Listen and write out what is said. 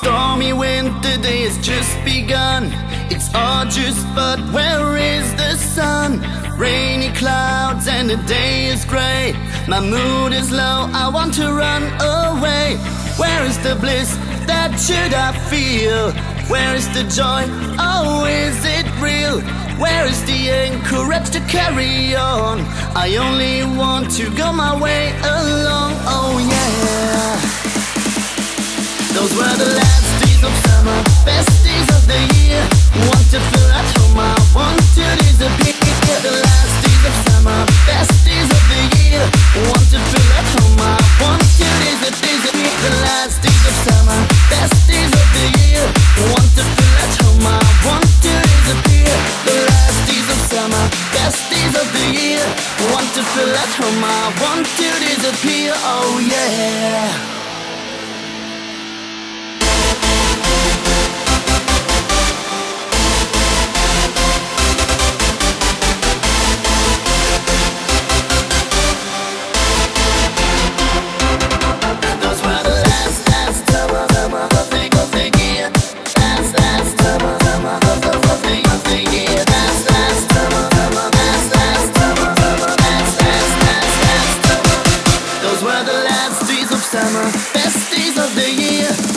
stormy winter day has just begun. It's August, but where is the sun? Rainy clouds and the day is gray. My mood is low, I want to run away. Where is the bliss that should I feel? Where is the joy? Oh, is it real? Where is the encourage to carry on? I only want to go my way along, oh yeah. Those were the last days of summer, best days of the year. Want to feel at home, I want to disappear. The last days of summer, best days of the year. Want to feel at home, I want to disappear. The last days of summer, best days of the year. Want to feel at home, I want to disappear. The last days of summer, best days of the year. Want to feel at home, I want to disappear, oh yeah. Summer, best days of the year.